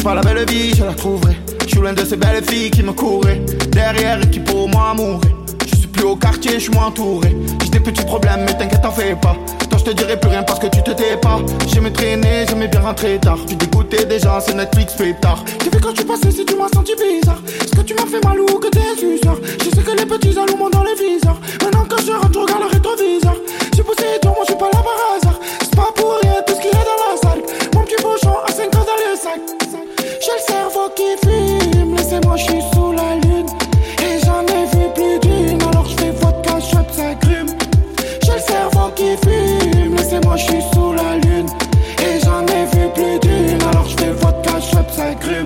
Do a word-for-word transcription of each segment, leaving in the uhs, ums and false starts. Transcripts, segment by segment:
cherche pas la belle vie, je la trouverai. Je suis loin de ces belles filles qui me couraient derrière et qui pour moi mourraient. Je suis plus au quartier, je suis moins entouré. J'ai des petits problèmes mais t'inquiète t'en fais pas. Toi je te dirai plus rien parce que tu te tais pas. J'aimais traîner, j'aimais bien rentrer tard. Tu dégoûtais des gens, c'est Netflix pétard. J'ai vu quand tu passais si tu m'as senti bizarre. Est-ce que tu m'as fait mal ou que t'es un suceur? Je sais que les petits jaloux montent dans les viseurs. Maintenant quand je rentre, je regarde le rétroviseur. J'ai poussé dur, moi je suis pas là par hasard. C'est pas pour rien tout ce qu'il y a dans la salle. Mon petit bouchon à cinq ans dans le sac. J'ai le cerveau qui fume, laissez-moi, je suis sous la lune. Et j'en ai vu plus d'une, alors je fais vodka, shot, ça grume. J'ai le cerveau qui fume, laissez-moi, je suis sous la lune. Et j'en ai vu plus d'une, alors je fais vodka, shot, ça grume.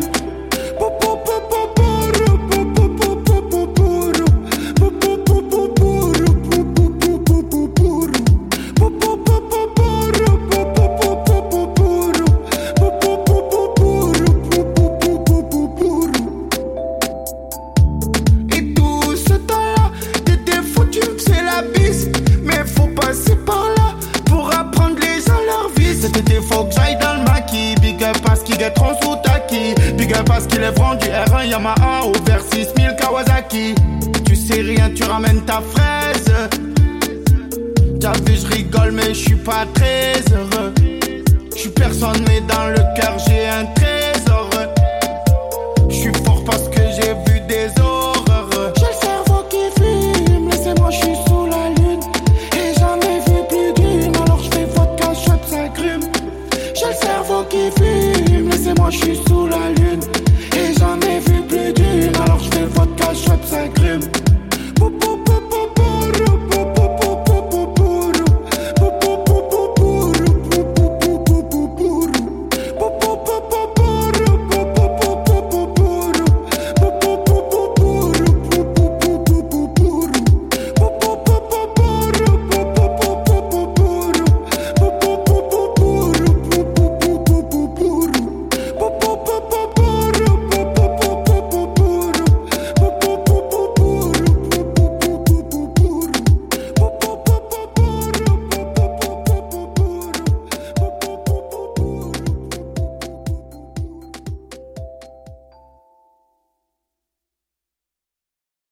Parce qu'il est vendu R un Yamaha au vers six mille Kawasaki. Tu sais rien, tu ramènes ta fraise. T'as vu, je rigole, mais je suis pas très heureux. Je suis personne, mais dans le cœur, j'ai un trésor. Je suis fort parce que j'ai vu des horreurs. J'ai le cerveau qui fume, laissez-moi, je suis sous la lune. Et j'en ai vu plus d'une, alors je fais vodka, shot, ça grume. J'ai le cerveau qui fume, laissez-moi, je suis sous la lune.